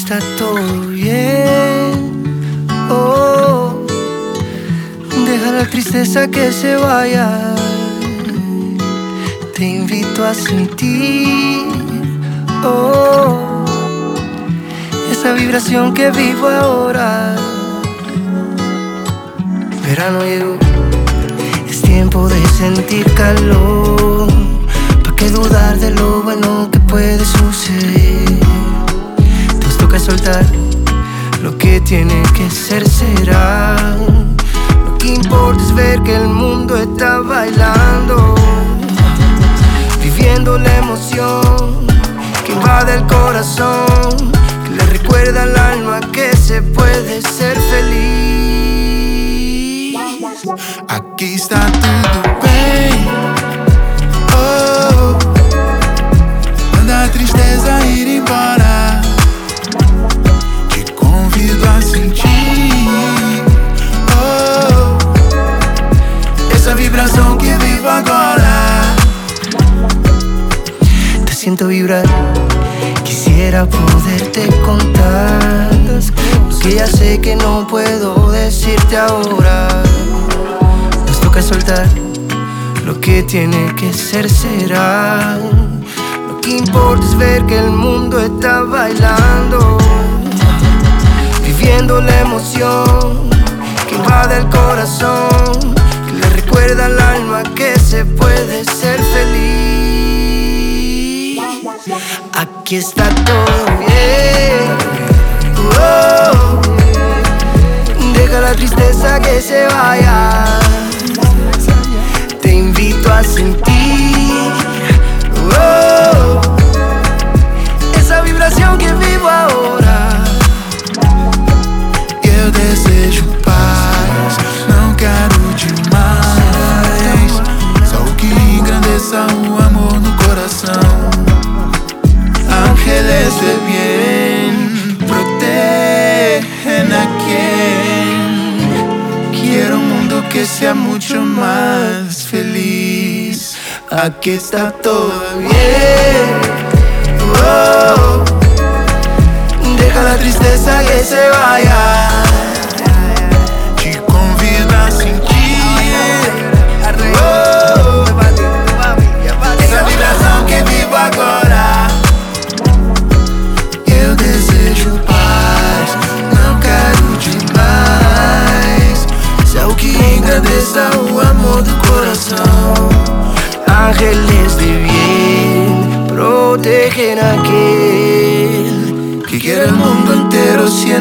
está todo bien. Oh, deja la tristeza que se vaya. Te invito a sentir, oh, esa vibración que vivo ahora. Verano llegó, es tiempo de sentir calor. ¿Pa' qué dudar de lo bueno que puede suceder? Nos toca soltar, lo que tiene que ser será. Lo que importa es ver que el mundo está bailando, viviendo la emoción que invade el corazón, que le recuerda al alma que se puede ser feliz. Aquí está tudo bem. Oh, manda a tristeza ir embora. Te convido a sentir, oh, essa vibração que vivo agora. Te siento vibrar, quisiera poderte contar lo que ya sé que no puedo decirte ahora. Nos toca soltar, lo que tiene que ser será. Lo que importa es ver que el mundo está bailando, viviendo la emoción que invade el corazón, que le recuerda al alma que se puede ser feliz. Aquí está todo bien. Oh, deja la tristeza que se vaya. Te invito a sentir, oh, essa vibração que vivo agora. Eu desejo paz, não quero demais. Só o que engrandeça o amor no coração. Ángeles de bien protegen a quien quiera un mundo que sea mucho más feliz. Aquí está todo Bien, oh, deja la tristeza que se vaya. Te convido a sentir, oh, essa vibração que vivo agora. Eu desejo paz, não quero demais. Só o que engrandeça o amor do coração. Ángeles de bien protegen a aquel Que quiere el mundo entero siendo